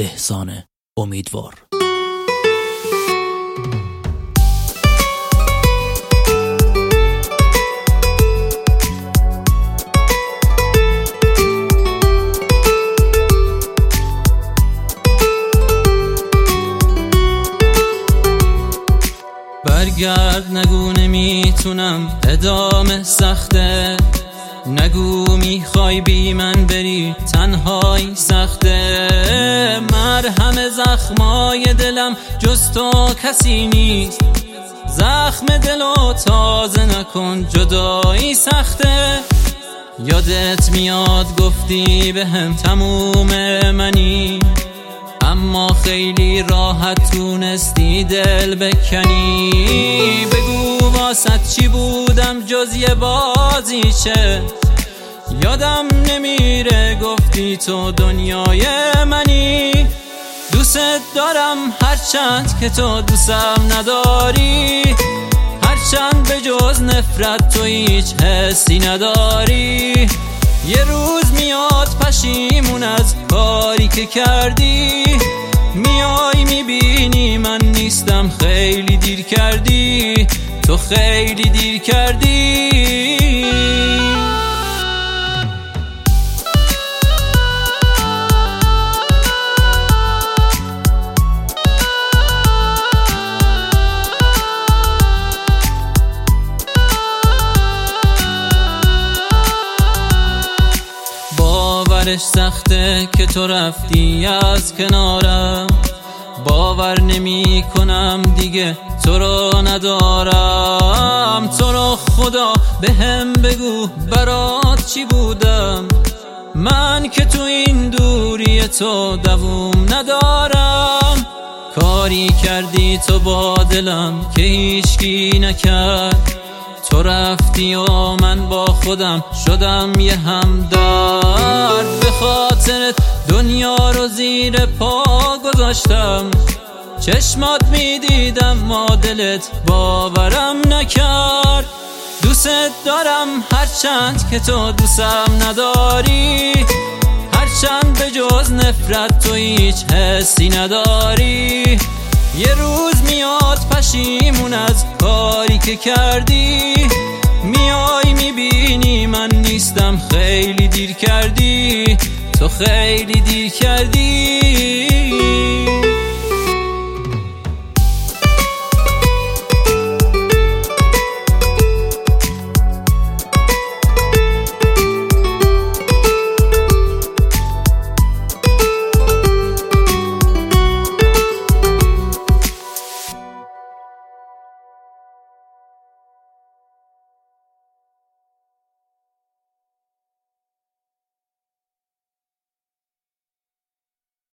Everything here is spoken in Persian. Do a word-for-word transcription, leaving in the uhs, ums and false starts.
احسان امیدوار. برگرد نگو نمیتونم ادامه سخته، نگو میخوای بی من بری تنهایی سخته. مرهم زخمای دلم جز تو کسی نیست، زخم دلو تازه نکن جدایی سخته. یادت میاد گفتی بهم تموم منی، اما خیلی راحت تونستی دل بکنی. بگو واسط چی بودم جز یه بازیچه، یادم نمیره گفتی تو دنیای منی. دوست دارم هرچند که تو دوستم نداری، هرچند به جز نفرت تو هیچ حسی نداری. یه روز میاد پشیمون از کاری که کردی، میای میبینی من نیستم، خیلی دیر کردی، تو خیلی دیر کردی. باورش سخته که تو رفتی از کنارم، باور نمی کنم دیگه تو رو ندارم. تو رو خدا به هم بگو برات چی بودم، من که تو این دوری تو دووم ندارم. کاری کردی تو با دلم که هیچکی نکرد، تو رفتی و من با خودم شدم یه همدرد. به خاطرت دنیا رو زیر پا گذاشتم، چشمات میدیدم ما دلت باورم نکرد. دوست دارم هرچند که تو دوستم نداری، هرچند به جز نفرت تو هیچ حسی نداری. یه روز میاد پشیمون از کاری که کردی، میای میبینی من نیستم، خیلی دیر کردی، تو خیلی دیر کردی.